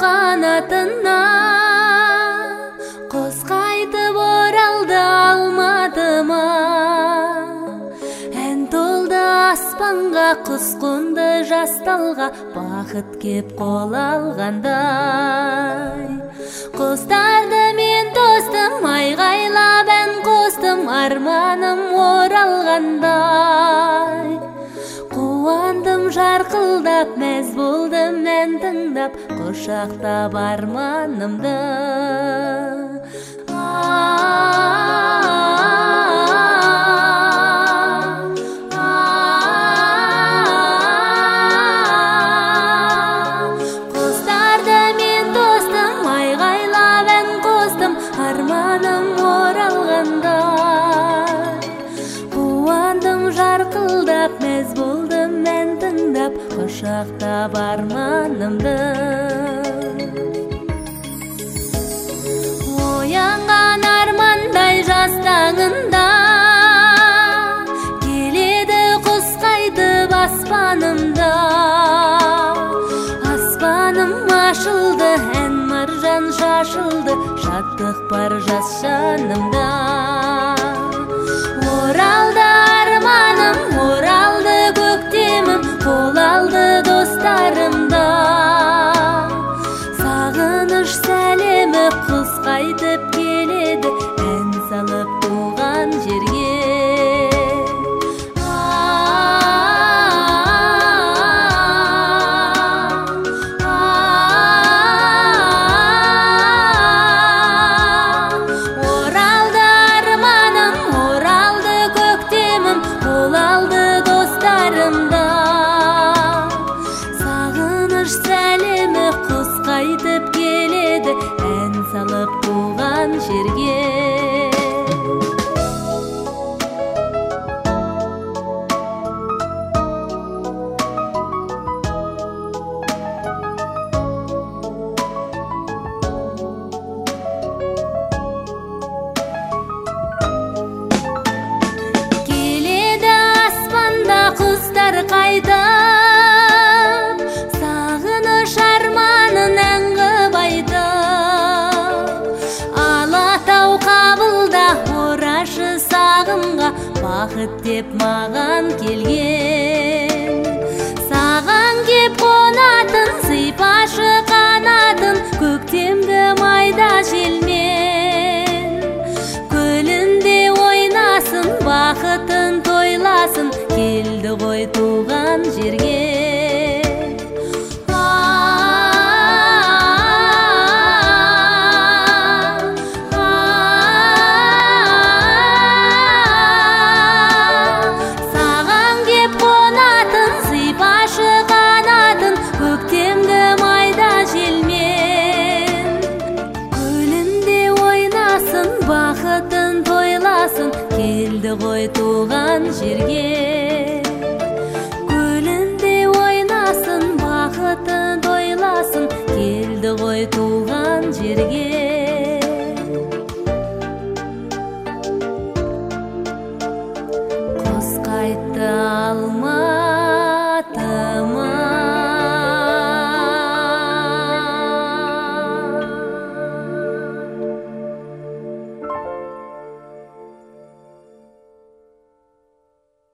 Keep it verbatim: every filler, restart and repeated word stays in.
канатына, коз кайтып оралды алматыма. Эн толду аспанга, куз кунду жасталга, бакыт кеп кол алгандай. Куздарды мен тостум, айгайлап эн костум, арманым оралгандай. Кубандым жаркылдап, мез болдум мен тыңдап, кушактап арманымды. Куздарды мен тостум, айгайлап эн костум, арманым оралгандай. Кубандым жаркылдап, мез болдум мен тыңдап, кушактап арманымды. Оянган армандай жаз таңында, келеді құс қайтып аспанымда. Аспаным ашылды, ән маржан шашылды, шаттық бар жас жанымда. Оралды арманым, оралды көктемім, қол алды достарымда. Сағыныш сәлемі құс қайтып келеді, ән салып туған жерге. Оралды арманым, оралды көктемім, қол алды достарымда. Сағыныш сәлемі құс қайтып келеді, ән салып туған жерге. Келеді аспанда құстар қайтып, сағыныш арманын ән қып айтып. Алатау қабылда орашы сағымға, бақыт деп маған келген. Саған кеп қонатын, сыйпашы қанатын, көктемгі майда желмен. Көлінде ойнасын, бақытын тойласын, келді ғой туған жерге.